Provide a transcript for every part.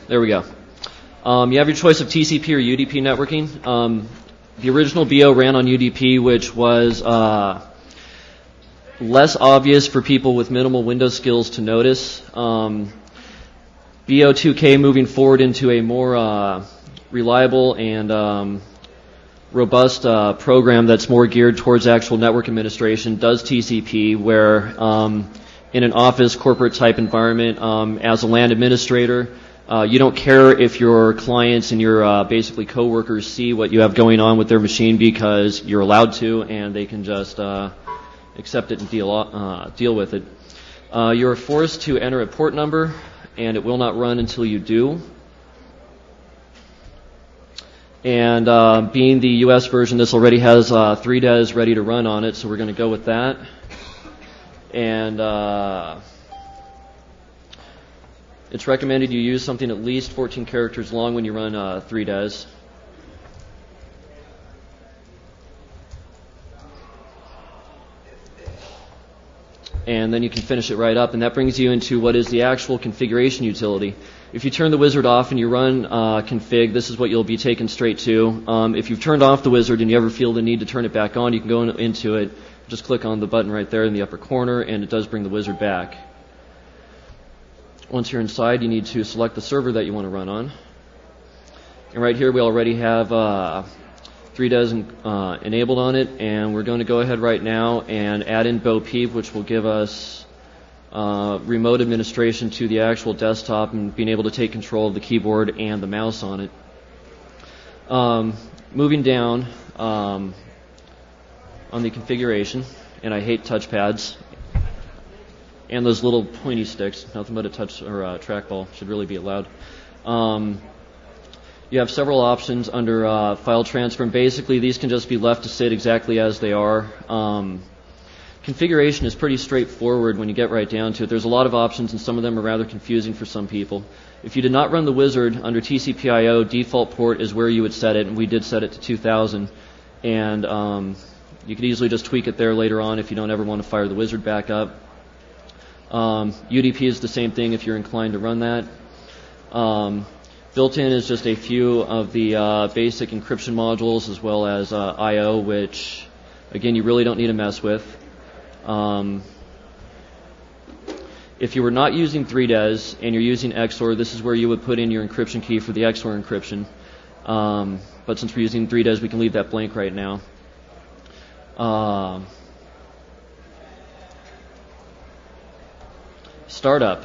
There we go. You have your choice of TCP or UDP networking. The original BO ran on UDP, which was less obvious for people with minimal Windows skills to notice. BO2K moving forward into a more reliable and robust program that's more geared towards actual network administration does TCP, where in an office corporate type environment, as a LAN administrator, you don't care if your clients and your basically coworkers see what you have going on with their machine, because you're allowed to, and they can just accept it and deal with it. You're forced to enter a port number, and it will not run until you do. And being the US version, this already has 3DES ready to run on it, so we're going to go with that. And it's recommended you use something at least 14 characters long when you run 3DES. And then you can finish it right up, and that brings you into what is the actual configuration utility. If you turn the wizard off and you run config, this is what you'll be taken straight to. If you've turned off the wizard and you ever feel the need to turn it back on, you can go into it, just click on the button right there in the upper corner, and it does bring the wizard back. Once you're inside, you need to select the server that you want to run on. And right here we already have 3DES enabled on it, and we're going to go ahead right now and add in BoPeep, which will give us remote administration to the actual desktop and being able to take control of the keyboard and the mouse on it. Moving down on the configuration, and I hate touchpads and those little pointy sticks, nothing but a touch or a trackball should really be allowed. You have several options under file transfer, and basically these can just be left to sit exactly as they are. Configuration is pretty straightforward when you get right down to it. There's a lot of options, and some of them are rather confusing for some people. If you did not run the wizard under TCP/IO, default port is where you would set it, and we did set it to 2000. And you could easily just tweak it there later on if you don't ever want to fire the wizard back up. UDP is the same thing if you're inclined to run that. Built in is just a few of the basic encryption modules, as well as I/O, which again you really don't need to mess with. If you were not using 3DES and you're using XOR, this is where you would put in your encryption key for the XOR encryption. But since we're using 3DES, we can leave that blank right now. Startup.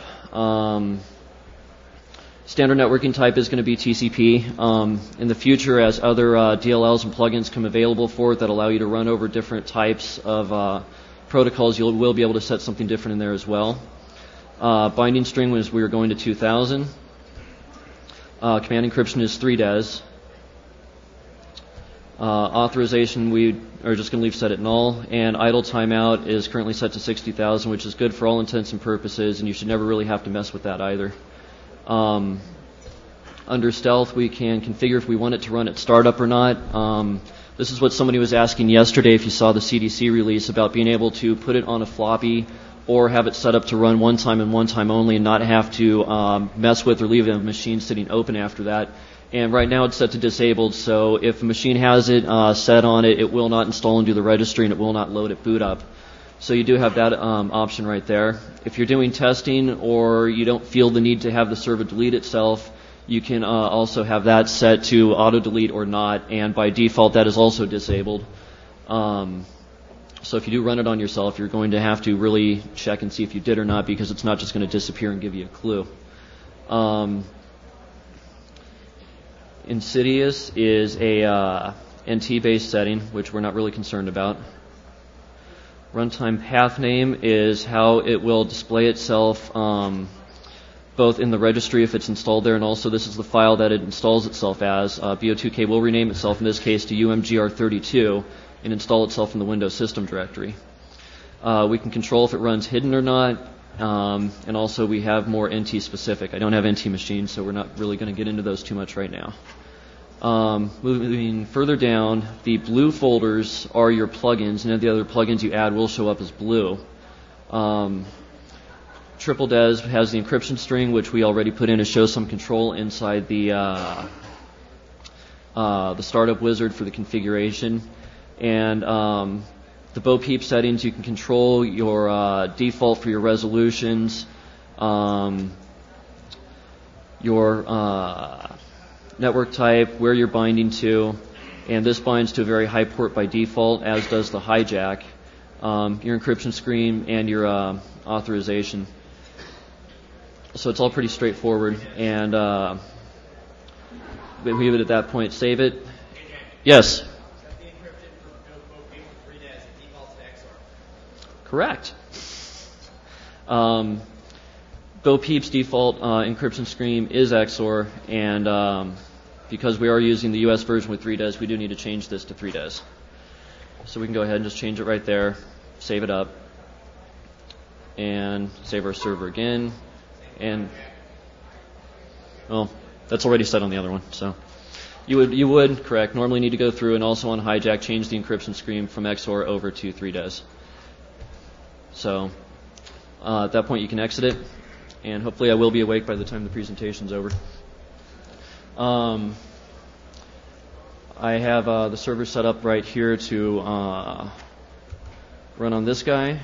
Standard networking type is going to be TCP. In the future, as other DLLs and plugins come available for it that allow you to run over different types of protocols, you will be able to set something different in there as well. Binding string was we were going to 2000. Command encryption is 3DES. Authorization we are just going to leave set at null, and idle timeout is currently set to 60,000, which is good for all intents and purposes, and you should never really have to mess with that either. Under stealth, we can configure if we want it to run at startup or not. This is what somebody was asking yesterday if you saw the CDC release about being able to put it on a floppy or have it set up to run one time and one time only and not have to mess with or leave a machine sitting open after that. And right now it's set to disabled, so if a machine has it set on it, it will not install into the registry and it will not load at boot up. So you do have that option right there. If you're doing testing or you don't feel the need to have the server delete itself, you can also have that set to auto-delete or not, and by default that is also disabled. So if you do run it on yourself, you're going to have to really check and see if you did or not, because it's not just going to disappear and give you a clue. Insidious is a NT-based setting, which we're not really concerned about. Runtime path name is how it will display itself both in the registry if it's installed there, and also this is the file that it installs itself as. BO2K will rename itself, in this case, to UMGR32 and install itself in the Windows system directory. We can control if it runs hidden or not, and also we have more NT specific. I don't have NT machines, so we're not really going to get into those too much right now. Moving further down, the blue folders are your plugins, and any of the other plugins you add will show up as blue. triple DES has the encryption string, which we already put in to show some control inside the startup wizard for the configuration. And the Bo Peep settings, you can control your default for your resolutions, your network type, where you're binding to, and this binds to a very high port by default, as does the hijack, your encryption screen, and your authorization. So it's all pretty straightforward, and we leave it at that point. Save it. Yes? Correct. Bo Peep's default encryption scheme is XOR, and because we are using the US version with 3DES, we do need to change this to 3DES. So we can go ahead and just change it right there, save it up, and save our server again. And well, that's already set on the other one. So you would correct, normally need to go through and also on hijack change the encryption scheme from XOR over to 3DES. So at that point you can exit it, and hopefully I will be awake by the time the presentation's over. I have the server set up right here to run on this guy.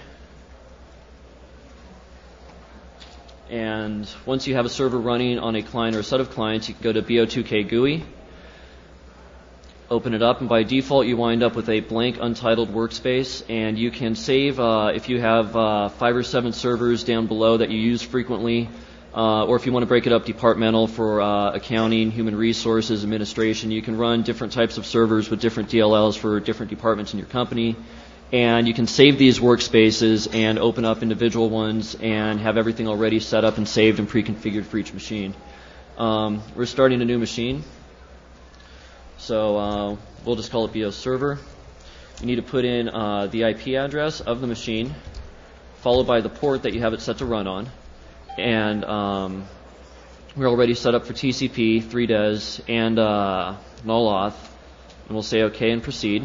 And once you have a server running on a client or a set of clients, you can go to BO2K GUI, open it up, and by default you wind up with a blank untitled workspace, and you can save if you have 5 or 7 servers down below that you use frequently, or if you want to break it up departmental for accounting, human resources, administration, you can run different types of servers with different DLLs for different departments in your company. And you can save these workspaces and open up individual ones and have everything already set up and saved and pre-configured for each machine. We're starting a new machine, so we'll just call it BO server. You need to put in the IP address of the machine, followed by the port that you have it set to run on. And we're already set up for TCP, 3DES, and null auth. And we'll say OK and proceed.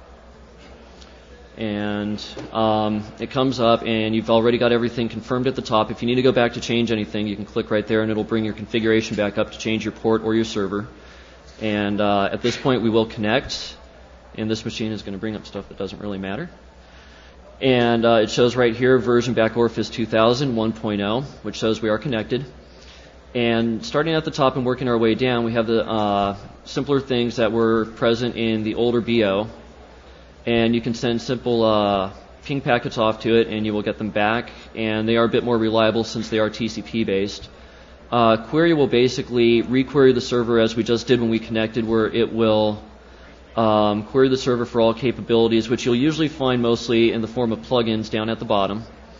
And it comes up, and you've already got everything confirmed at the top. If you need to go back to change anything, you can click right there, and it'll bring your configuration back up to change your port or your server. And at this point, we will connect, and this machine is going to bring up stuff that doesn't really matter. And it shows right here version back Orphis 2000 1.0, which shows we are connected. And starting at the top and working our way down, we have the simpler things that were present in the older BO. And you can send simple ping packets off to it, and you will get them back. And they are a bit more reliable since they are TCP based. Query will basically requery the server as we just did when we connected, where it will query the server for all capabilities, which you'll usually find mostly in the form of plugins down at the bottom.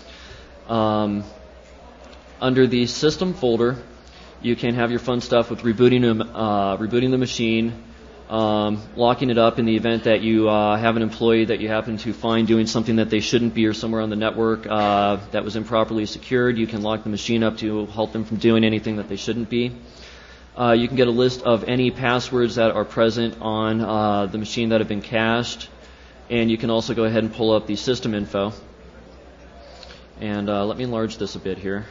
Under the system folder, you can have your fun stuff with rebooting the machine, locking it up in the event that you have an employee that you happen to find doing something that they shouldn't be or somewhere on the network that was improperly secured. You can lock the machine up to help them from doing anything that they shouldn't be. You can get a list of any passwords that are present on the machine that have been cached, and you can also go ahead and pull up the system info. And let me enlarge this a bit here.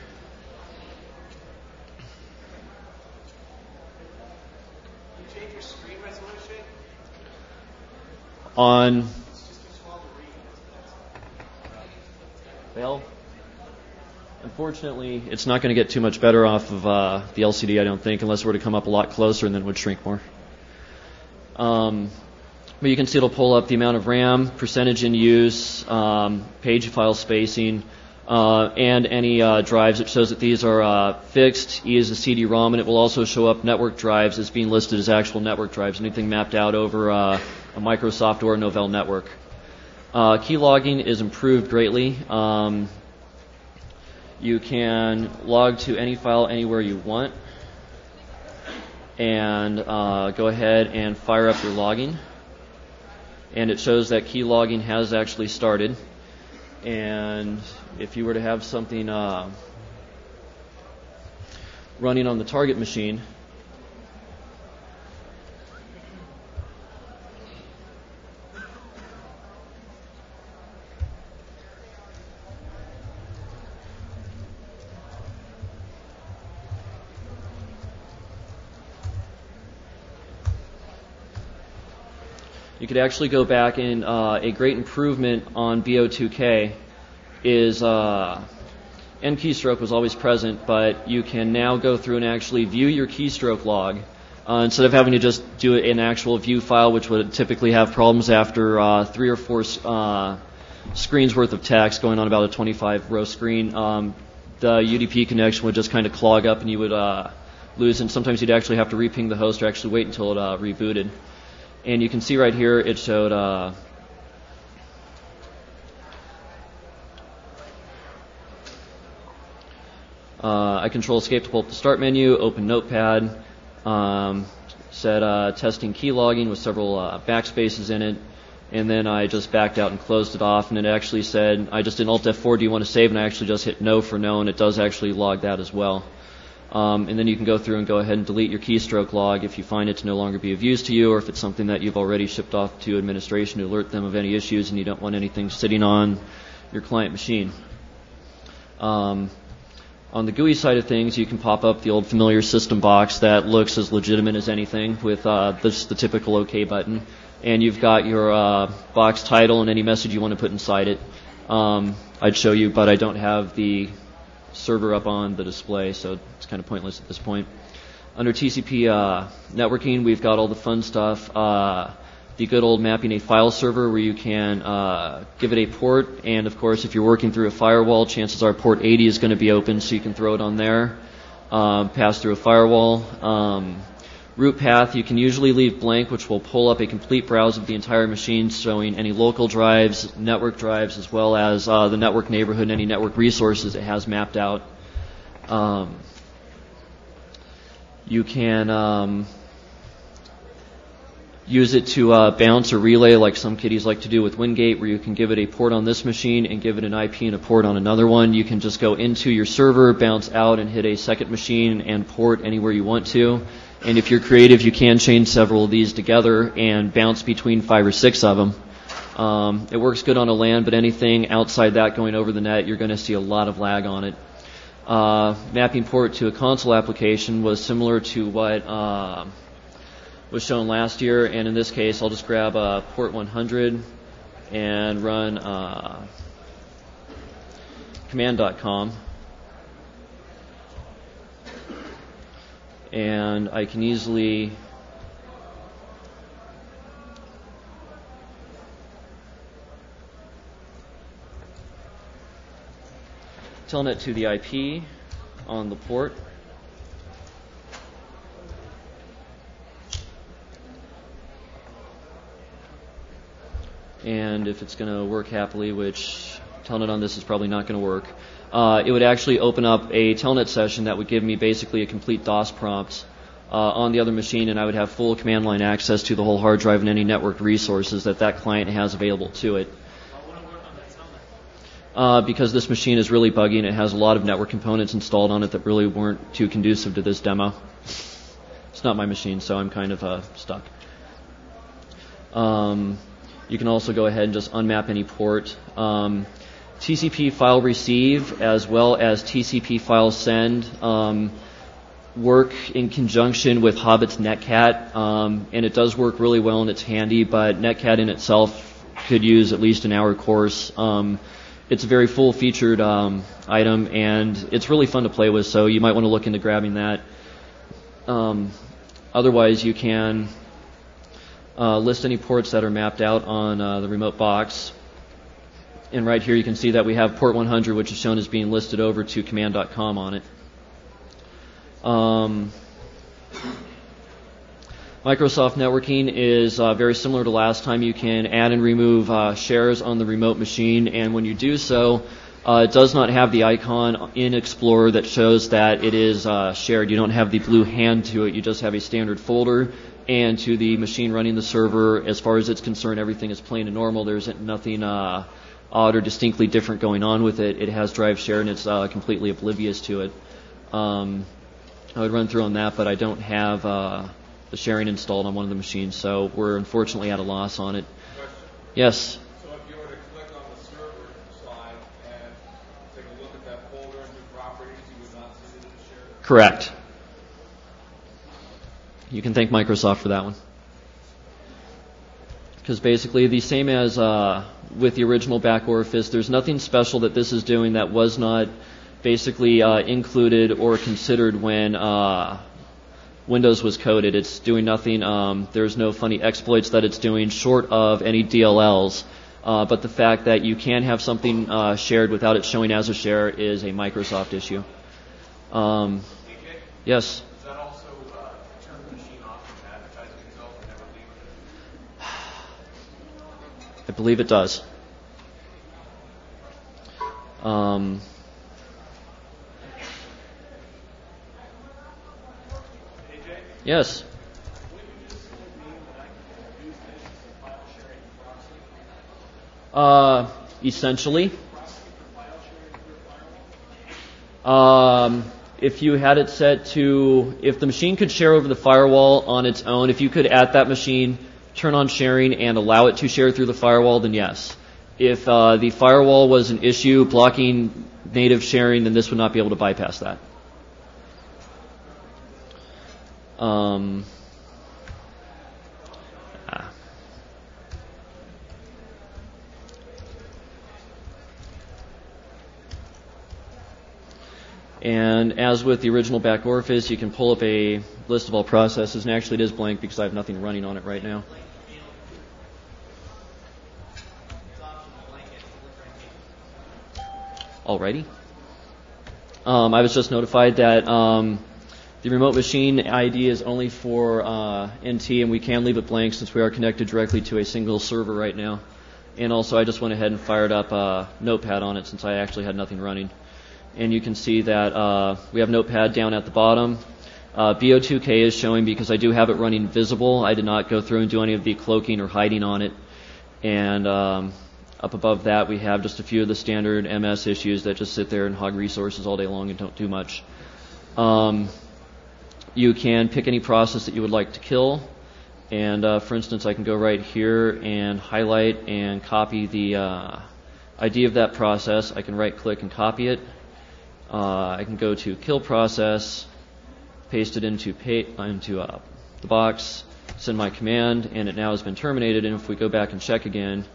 On, well, unfortunately, it's not going to get too much better off of the LCD, I don't think, unless it were to come up a lot closer and then it would shrink more. But you can see it'll pull up the amount of RAM, percentage in use, page file spacing, and any drives. It shows that these are fixed. E is a CD-ROM, and it will also show up network drives as being listed as actual network drives, anything mapped out over a Microsoft or a Novell network. Key logging is improved greatly. You can log to any file anywhere you want, and go ahead and fire up your logging. And it shows that key logging has actually started. And if you were to have something running on the target machine, you could actually go back and a great improvement on BO2K is end keystroke was always present, but you can now go through and actually view your keystroke log instead of having to just do an actual view file, which would typically have problems after 3 or 4 screens worth of text going on about a 25-row screen. The UDP connection would just kind of clog up and you would lose, and sometimes you'd actually have to reping the host or actually wait until it rebooted. And you can see right here it showed I control escape to pull up the start menu, open Notepad, said testing key logging with several backspaces in it, and then I just backed out and closed it off, and it actually said, I just did Alt F4, do you want to save? And I actually just hit no for no, and it does actually log that as well. And then you can go through and go ahead and delete your keystroke log if you find it to no longer be of use to you, or if it's something that you've already shipped off to administration to alert them of any issues and you don't want anything sitting on your client machine. On the GUI side of things, you can pop up the old familiar system box that looks as legitimate as anything with the typical OK button. And you've got your box title and any message you want to put inside it. I'd show you, but I don't have the server up on the display, so it's kind of pointless at this point. Under TCP networking, we've got all the fun stuff. The good old mapping a file server where you can give it a port, and of course if you're working through a firewall, chances are port 80 is going to be open, so you can throw it on there, pass through a firewall. Root path you can usually leave blank, which will pull up a complete browse of the entire machine showing any local drives, network drives, as well as the network neighborhood and any network resources it has mapped out. You can use it to bounce or relay like some kiddies like to do with Wingate, where you can give it a port on this machine and give it an IP and a port on another one. You can just go into your server, bounce out, and hit a second machine and port anywhere you want to. And if you're creative, you can chain several of these together and bounce between 5 or 6 of them. It works good on a LAN, but anything outside that going over the net, you're going to see a lot of lag on it. Mapping port to a console application was similar to what was shown last year, and in this case I'll just grab port 100 and run command.com, and I can easily telnet to the IP on the port. And if it's going to work happily, which telnet on this is probably not going to work, it would actually open up a telnet session that would give me basically a complete DOS prompt on the other machine, and I would have full command line access to the whole hard drive and any networked resources that that client has available to it. Because this machine is really buggy and it has a lot of network components installed on it that really weren't too conducive to this demo. It's not my machine, so I'm kind of stuck. You can also go ahead and just unmap any port. TCP file receive as well as TCP file send work in conjunction with Hobbit's Netcat, and it does work really well and it's handy, but Netcat in itself could use at least an hour course. It's a very full-featured item, and it's really fun to play with, so you might want to look into grabbing that. Otherwise, you can list any ports that are mapped out on the remote box. And right here you can see that we have port 100, which is shown as being listed over to command.com on it. Microsoft networking is very similar to last time. You can add and remove shares on the remote machine, and when you do so, it does not have the icon in Explorer that shows that it is shared. You don't have the blue hand to it. You just have a standard folder. And to the machine running the server, as far as it's concerned, everything is plain and normal. There's nothing odd or distinctly different going on with it. It has drive share, and it's completely oblivious to it. I would run through on that, but I don't have the sharing installed on one of the machines, so we're unfortunately at a loss on it. Question. Yes? So if you were to click on the server slide and take a look at that folder and new properties, you would not see that it's shared? Correct. You can thank Microsoft for that one. Because basically the same as with the original back orifice, there's nothing special that this is doing that was not basically included or considered when Windows was coded. It's doing nothing. There's no funny exploits that it's doing short of any DLLs. But the fact that you can have something shared without it showing as a share is a Microsoft issue. AJ? Yes. Does that also turn the machine off from advertising itself and never leave it? I believe it does. AJ? Yes. Wouldn't this mean that I can use this as a file sharing proxy? Essentially. Proxy for file sharing through a firewall? If you had it set to, if the machine could share over the firewall on its own, if you could at that machine turn on sharing and allow it to share through the firewall, then yes. If the firewall was an issue blocking native sharing, then this would not be able to bypass that. And as with the original back orifice, you can pull up a list of all processes, and actually it is blank because I have nothing running on it right now. Alrighty. I was just notified that the remote machine ID is only for NT, and we can leave it blank since we are connected directly to a single server right now. And also I just went ahead and fired up Notepad on it since I actually had nothing running. And you can see that we have Notepad down at the bottom. BO2K is showing because I do have it running visible. I did not go through and do any of the cloaking or hiding on it. And up above that we have just a few of the standard MS issues that just sit there and hog resources all day long and don't do much. You can pick any process that you would like to kill. And for instance, I can go right here and highlight and copy the ID of that process. I can right click and copy it. I can go to kill process, paste it into the box, send my command, and it now has been terminated. And if we go back and check again,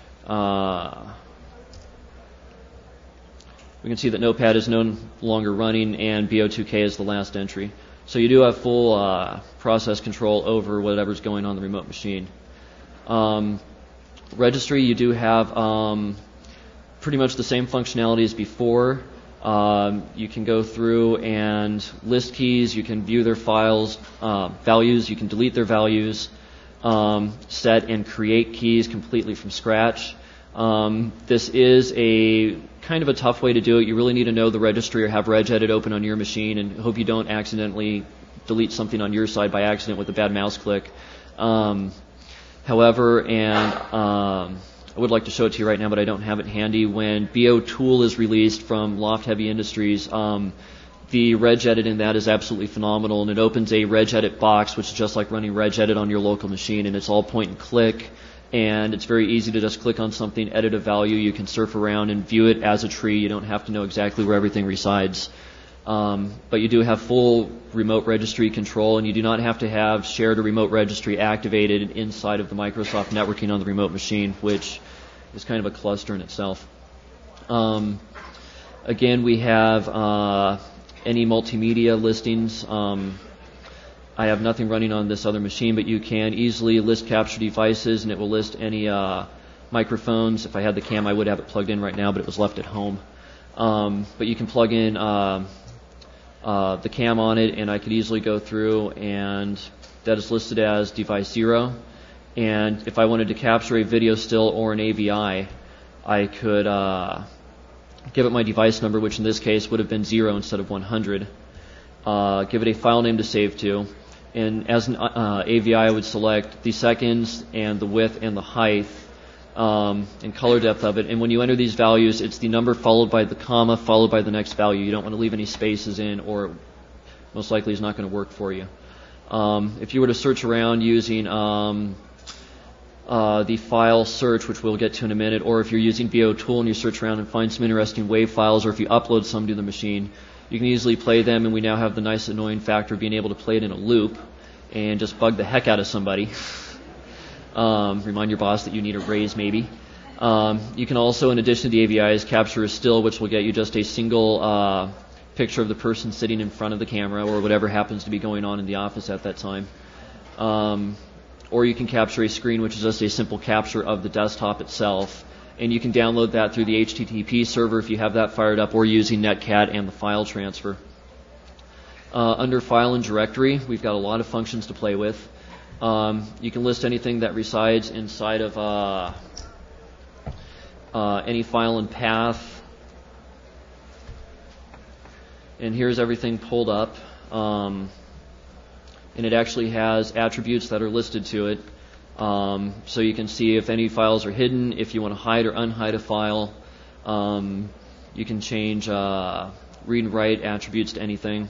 we can see that Notepad is no longer running and BO2K is the last entry. So you do have full process control over whatever's going on the remote machine. Registry, you do have pretty much the same functionality as before. You can go through and list keys, you can view their files, values, you can delete their values, set and create keys completely from scratch. This is a kind of a tough way to do it. You really need to know the registry or have regedit open on your machine and hope you don't accidentally delete something on your side by accident with a bad mouse click. However, I would like to show it to you right now, but I don't have it handy. When BO Tool is released from Loft Heavy Industries, the regedit in that is absolutely phenomenal, and it opens a regedit box, which is just like running regedit on your local machine, and it's all point and click, and it's very easy to just click on something, edit a value. You can surf around and view it as a tree. You don't have to know exactly where everything resides. But you do have full remote registry control, and you do not have to have shared or remote registry activated inside of the Microsoft networking on the remote machine, which is kind of a cluster in itself. Again, we have any multimedia listings. I have nothing running on this other machine, but you can easily list capture devices, and it will list any microphones. If I had the cam, I would have it plugged in right now, but it was left at home. But you can plug in the cam on it, and I could easily go through, and that is listed as device 0. And if I wanted to capture a video still or an AVI, I could give it my device number, which in this case would have been 0 instead of 100. Give it a file name to save to. And as an AVI, I would select the seconds and the width and the height and color depth of it. And when you enter these values, it's the number followed by the comma followed by the next value. You don't want to leave any spaces in, or most likely it's not going to work for you. If you were to search around using the file search, which we'll get to in a minute, or if you're using BO Tool and you search around and find some interesting WAV files, or if you upload some to the machine, you can easily play them, and we now have the nice annoying factor of being able to play it in a loop and just bug the heck out of somebody. Remind your boss that you need a raise maybe. You can also, in addition to the AVIs, capture a still, which will get you just a single picture of the person sitting in front of the camera or whatever happens to be going on in the office at that time. Or you can capture a screen, which is just a simple capture of the desktop itself. And you can download that through the HTTP server if you have that fired up, or using Netcat and the file transfer. Under File and Directory, we've got a lot of functions to play with. You can list anything that resides inside of any file and path. And here's everything pulled up. And it actually has attributes that are listed to it. So you can see if any files are hidden, if you want to hide or unhide a file. You can change read and write attributes to anything.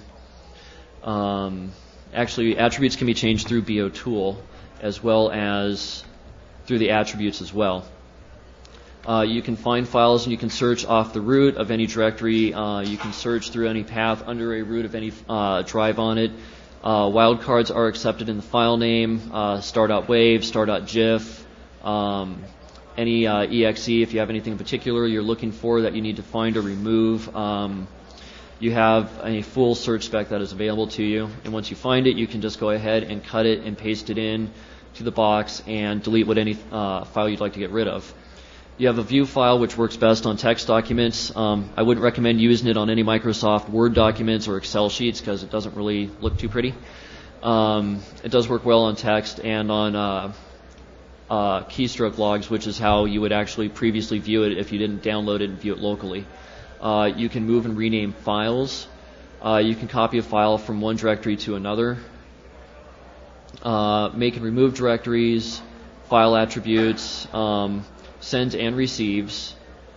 Actually, attributes can be changed through BOTool as well as through the attributes as well. You can find files and you can search off the root of any directory. You can search through any path under a root of any drive on it. Wildcards are accepted in the file name, star.wave, star.gif, any exe if you have anything in particular you're looking for that you need to find or remove. You have a full search spec that is available to you, and once you find it, you can just go ahead and cut it and paste it in to the box and delete any file you'd like to get rid of. You have a view file, which works best on text documents. I wouldn't recommend using it on any Microsoft Word documents or Excel sheets because it doesn't really look too pretty. It does work well on text and on keystroke logs, which is how you would actually previously view it if you didn't download it and view it locally. You can move and rename files. You can copy a file from one directory to another. Make and remove directories, file attributes, sends and receives,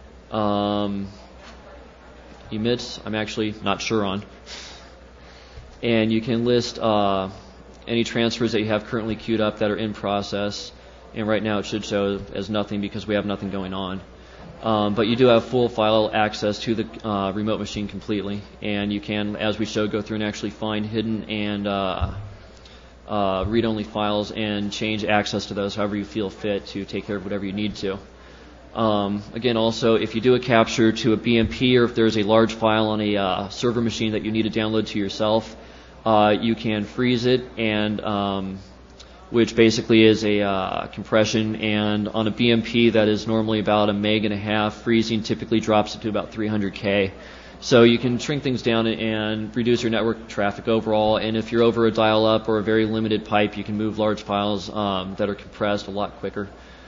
emits, I'm actually not sure on. And you can list any transfers that you have currently queued up that are in process. And right now it should show as nothing because we have nothing going on. But you do have full file access to the remote machine completely. And you can, as we showed, go through and actually find hidden and read-only files and change access to those however you feel fit to take care of whatever you need to. Again, also, if you do a capture to a BMP or if there's a large file on a server machine that you need to download to yourself, you can freeze it, and which basically is a compression. And on a BMP that is normally about 1.5 meg, freezing typically drops it to about 300K. So you can shrink things down and reduce your network traffic overall. And if you're over a dial-up or a very limited pipe, you can move large files that are compressed a lot quicker.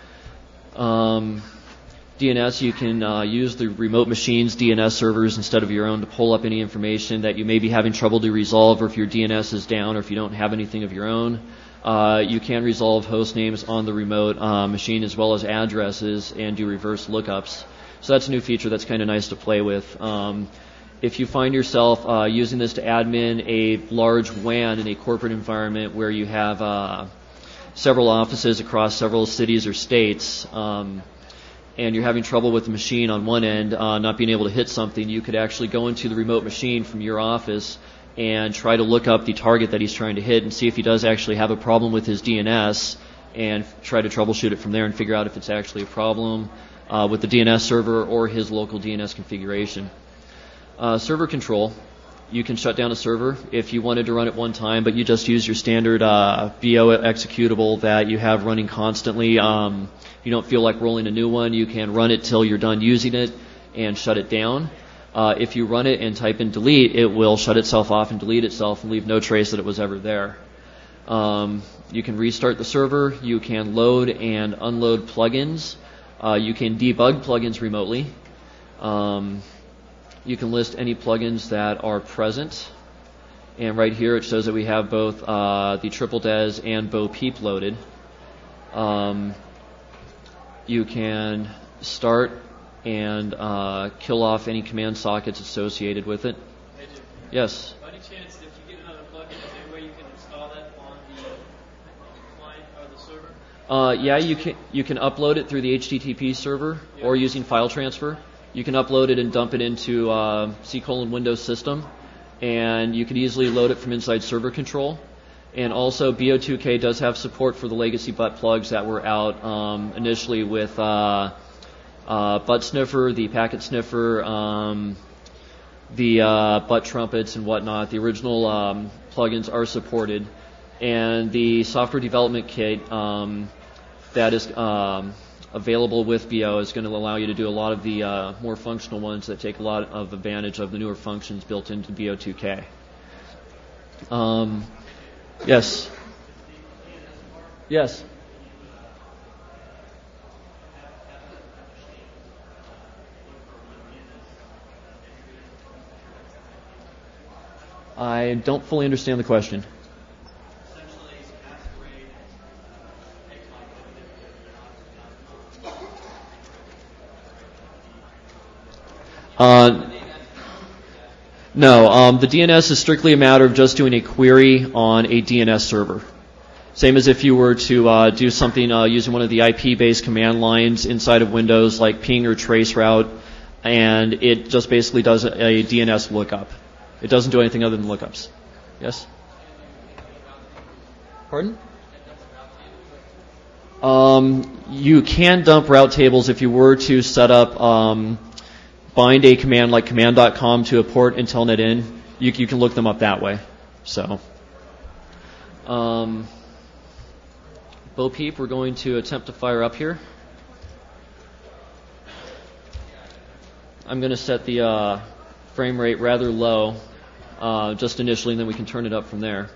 DNS, you can use the remote machine's DNS servers instead of your own to pull up any information that you may be having trouble to resolve, or if your DNS is down, or if you don't have anything of your own. You can resolve host names on the remote machine as well as addresses and do reverse lookups. So that's a new feature that's kind of nice to play with. If you find yourself using this to admin a large WAN in a corporate environment where you have several offices across several cities or states, and you're having trouble with the machine on one end, not being able to hit something, you could actually go into the remote machine from your office and try to look up the target that he's trying to hit and see if he does actually have a problem with his DNS, and try to troubleshoot it from there and figure out if it's actually a problem with the DNS server or his local DNS configuration. Server control. You can shut down a server if you wanted to run it one time, but you just use your standard BO executable that you have running constantly. If you don't feel like rolling a new one, you can run it till you're done using it and shut it down. If you run it and type in delete, it will shut itself off and delete itself and leave no trace that it was ever there. You can restart the server. You can load and unload plugins. You can debug plugins remotely. You can list any plugins that are present. And right here it shows that we have both the Triple Des and Bo Peep loaded. You can start and kill off any command sockets associated with it. Hey, Jim. Yes? By any chance, if you get another plugin, is there a way you can install that on the client or the server? Yeah, you can upload it through the HTTP server or using file transfer. You can upload it and dump it into C:\Windows system, and you can easily load it from inside server control. And also, BO2K does have support for the legacy butt plugs that were out initially with Butt Sniffer, the Packet Sniffer, the butt trumpets and whatnot. The original plugins are supported. And the software development kit that is available with BO is going to allow you to do a lot of the more functional ones that take a lot of advantage of the newer functions built into BO2K. Yes. Yes. I don't fully understand the question. No, the DNS is strictly a matter of just doing a query on a DNS server. Same as if you were to do something using one of the IP-based command lines inside of Windows, like ping or traceroute, and it just basically does a DNS lookup. It doesn't do anything other than lookups. Yes? Pardon? You can dump route tables if you were to set up bind a command like command.com to a port and telnet in. You can look them up that way. So, Bo Peep, we're going to attempt to fire up here. I'm going to set the frame rate rather low just initially, and then we can turn it up from there.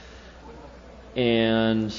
And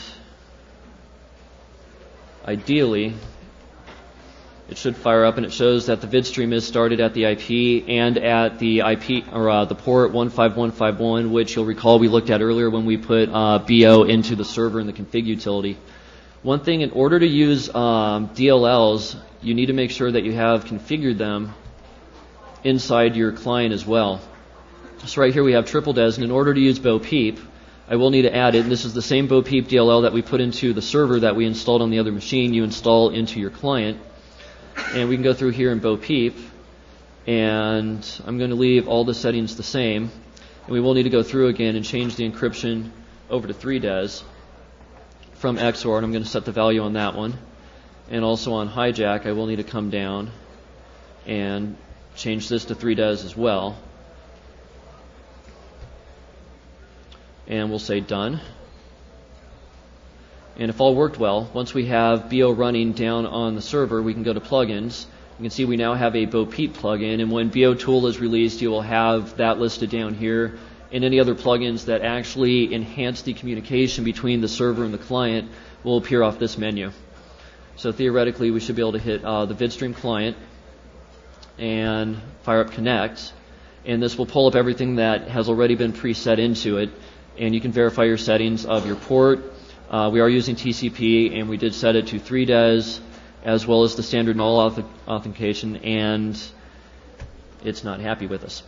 ideally, it should fire up, and it shows that the vid stream is started at the IP and at the IP or the port 15151, which you'll recall we looked at earlier when we put BO into the server in the config utility. One thing, in order to use DLLs, you need to make sure that you have configured them inside your client as well. So right here we have triple des, and in order to use Bo Peep, I will need to add it, and this is the same Bo Peep DLL that we put into the server that we installed on the other machine, you install into your client. And we can go through here in Bo Peep, and I'm going to leave all the settings the same, and we will need to go through again and change the encryption over to 3des from XOR, and I'm going to set the value on that one. And also on hijack, I will need to come down and change this to 3des as well. And we'll say done. And if all worked well, once we have BO running down on the server, we can go to plugins. You can see we now have a Bo Peep plugin, and when BO tool is released, you will have that listed down here, and any other plugins that actually enhance the communication between the server and the client will appear off this menu. So theoretically, we should be able to hit the VidStream client and fire up Connect, and this will pull up everything that has already been preset into it, and you can verify your settings of your port. We are using TCP, and we did set it to 3des as well as the standard null authentication, and it's not happy with us.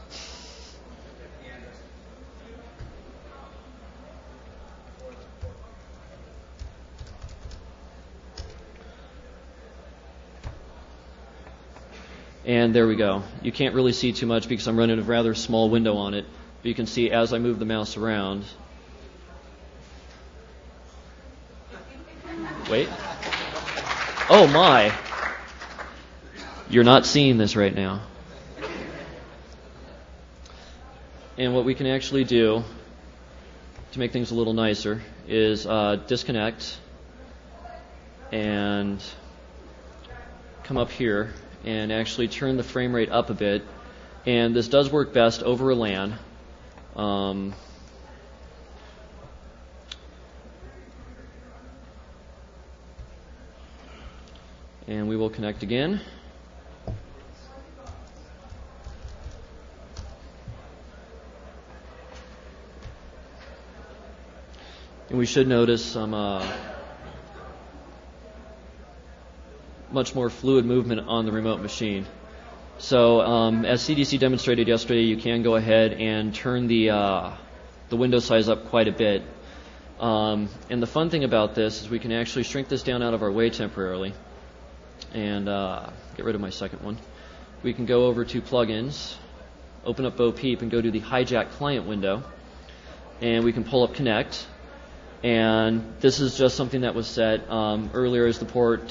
And there we go. You can't really see too much because I'm running a rather small window on it, but you can see as I move the mouse around. Wait. Oh my. You're not seeing this right now. And what we can actually do to make things a little nicer is disconnect and come up here and actually turn the frame rate up a bit. And this does work best over a LAN. And we will connect again. And we should notice some much more fluid movement on the remote machine. So as CDC demonstrated yesterday, you can go ahead and turn the window size up quite a bit. And the fun thing about this is we can actually shrink this down out of our way temporarily. And get rid of my second one. We can go over to plugins, open up Bo Peep, and go to the hijack client window, and we can pull up Connect. And this is just something that was set earlier as the port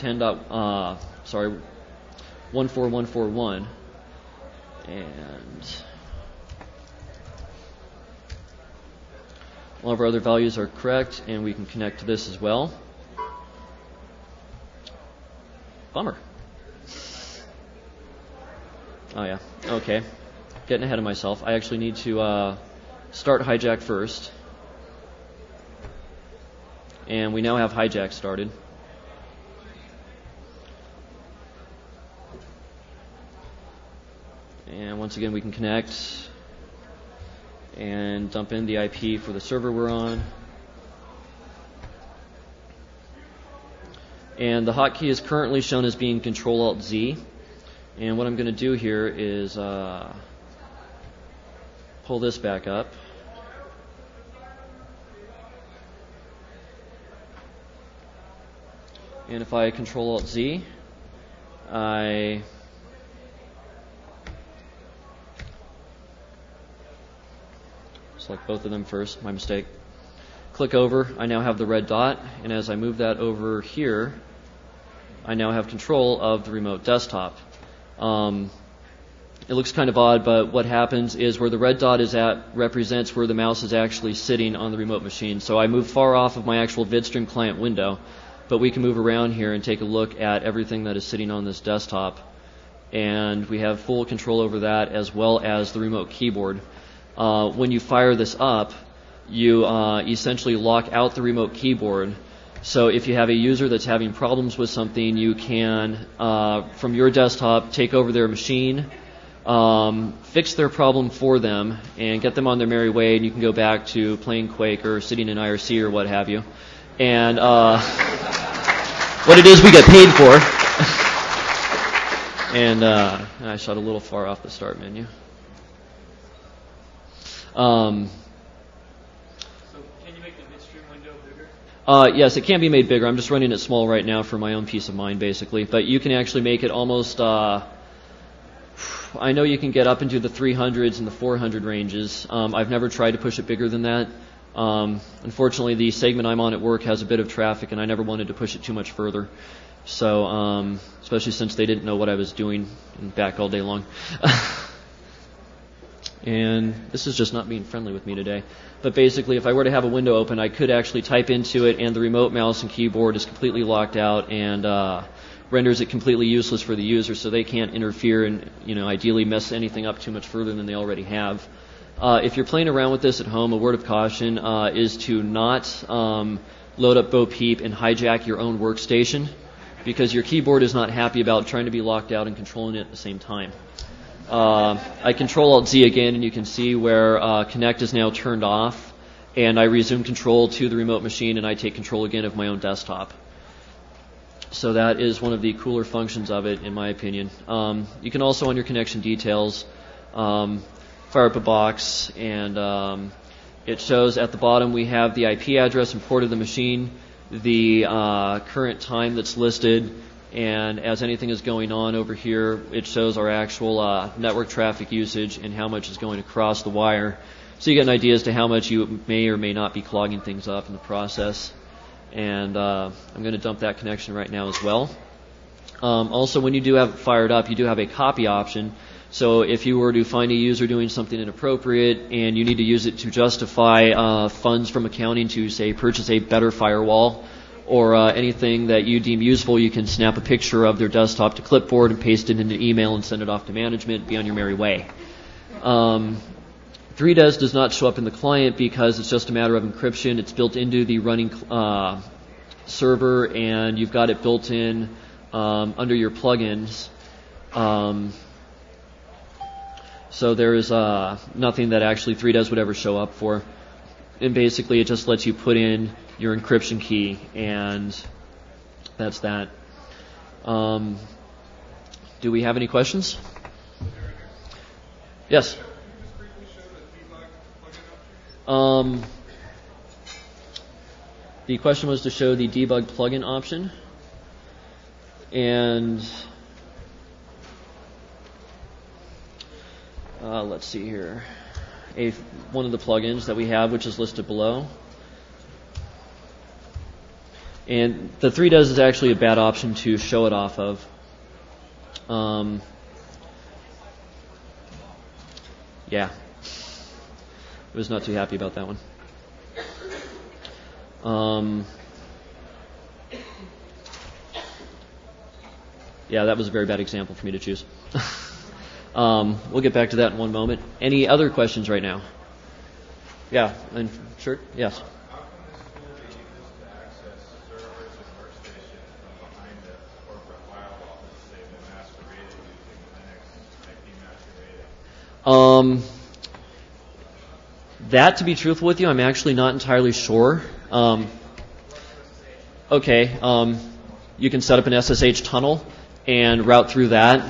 14141. And all of our other values are correct, and we can connect to this as well. Bummer. Oh yeah, okay. Getting ahead of myself. I actually need to start hijack first. And we now have hijack started. And once again, we can connect and dump in the IP for the server we're on. And the hotkey is currently shown as being Control-Alt-Z. And what I'm going to do here is pull this back up. And if I Control-Alt-Z, I select both of them first, my mistake. Click over, I now have the red dot, and as I move that over here, I now have control of the remote desktop. It looks kind of odd, but what happens is where the red dot is at represents where the mouse is actually sitting on the remote machine. So I move far off of my actual VidStream client window, but we can move around here and take a look at everything that is sitting on this desktop. And we have full control over that as well as the remote keyboard. When you fire this up, you essentially lock out the remote keyboard. So if you have a user that's having problems with something, you can, from your desktop, take over their machine, fix their problem for them, and get them on their merry way, and you can go back to playing Quake or sitting in IRC or what have you. And what it is we get paid for. And I shot a little far off the start menu. So can you make the VidStream window bigger? Yes, it can be made bigger. I'm just running it small right now for my own peace of mind, basically. But you can actually make it almost, I know you can get up into the 300s and the 400 ranges. I've never tried to push it bigger than that. Unfortunately, the segment I'm on at work has a bit of traffic, and I never wanted to push it too much further. So, especially since they didn't know what I was doing and back all day long. And this is just not being friendly with me today. But basically, if I were to have a window open, I could actually type into it, and the remote mouse and keyboard is completely locked out and renders it completely useless for the user, so they can't interfere and, ideally mess anything up too much further than they already have. If you're playing around with this at home, a word of caution is to not load up Bo Peep and hijack your own workstation, because your keyboard is not happy about trying to be locked out and controlling it at the same time. I Control-Alt-Z again, and you can see where Connect is now turned off, and I resume control to the remote machine, and I take control again of my own desktop. So that is one of the cooler functions of it, in my opinion. You can also, on your connection details, fire up a box, and it shows at the bottom we have the IP address and port of the machine, the current time that's listed, and as anything is going on over here, it shows our actual network traffic usage and how much is going across the wire. So you get an idea as to how much you may or may not be clogging things up in the process. And I'm going to dump that connection right now as well. Also, when you do have it fired up, you do have a copy option. So if you were to find a user doing something inappropriate and you need to use it to justify funds from accounting to, say, purchase a better firewall, or anything that you deem useful, you can snap a picture of their desktop to clipboard and paste it into an email and send it off to management. Be on your merry way. 3DES does not show up in the client because it's just a matter of encryption. It's built into the running server, and you've got it built in under your plugins. So there is nothing that actually 3DES would ever show up for. And basically it just lets you put in your encryption key, and that's that. Do we have any questions? Yes? The question was to show the debug plugin option, and let's see here. One of the plugins that we have, which is listed below. And the 3des is actually a bad option to show it off of. Yeah. I was not too happy about that one. Yeah, that was a very bad example for me to choose. We'll get back to that in one moment. Any other questions right now? Yeah, and sure, yes. How come this tool be used to access servers and workstations from behind the corporate firewall that say the masqueraded using Linux IP masquerading? That, to be truthful with you, I'm actually not entirely sure. Okay, you can set up an SSH tunnel and route through that.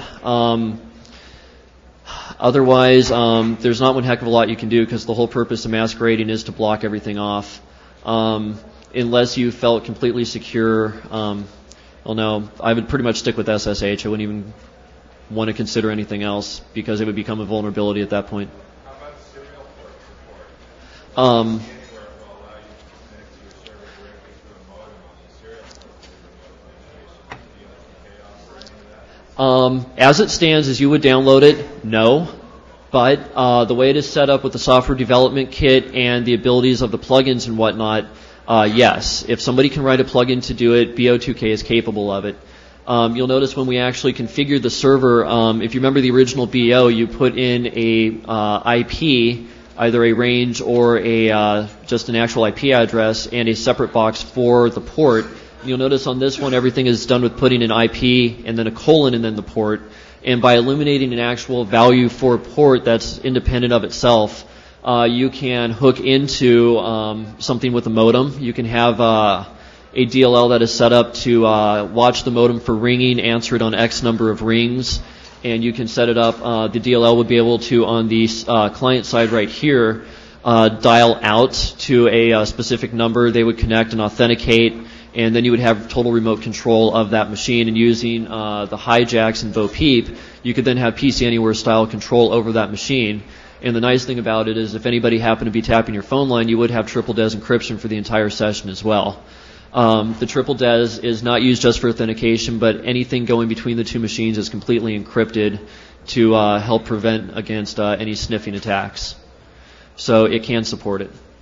Otherwise, there's not one heck of a lot you can do because the whole purpose of masquerading is to block everything off. Unless you felt completely secure, well, no, I would pretty much stick with SSH. I wouldn't even want to consider anything else because it would become a vulnerability at that point. How about serial port support? Um, Anywhere will allow you to connect to your server directly through a modem on the serial port for remote communication. Do you like chaos or any of that? As it stands, as you would download it, no. But the way it is set up with the software development kit and the abilities of the plugins and whatnot, yes. If somebody can write a plugin to do it, BO2K is capable of it. You'll notice when we actually configured the server, if you remember the original BO, you put in a IP, either a range or a just an actual IP address, and a separate box for the port. You'll notice on this one, everything is done with putting an IP and then a colon and then the port. And by illuminating an actual value for a port that's independent of itself, you can hook into something with a modem. You can have a DLL that is set up to watch the modem for ringing, answer it on X number of rings, and you can set it up. The DLL would be able to, on the client side right here, dial out to a specific number. They would connect and authenticate, and then you would have total remote control of that machine. And using the hijacks and BoPeep, you could then have PC Anywhere style control over that machine. And the nice thing about it is if anybody happened to be tapping your phone line, you would have triple DES encryption for the entire session as well. The triple DES is not used just for authentication, but anything going between the two machines is completely encrypted to help prevent against any sniffing attacks. So it can support it.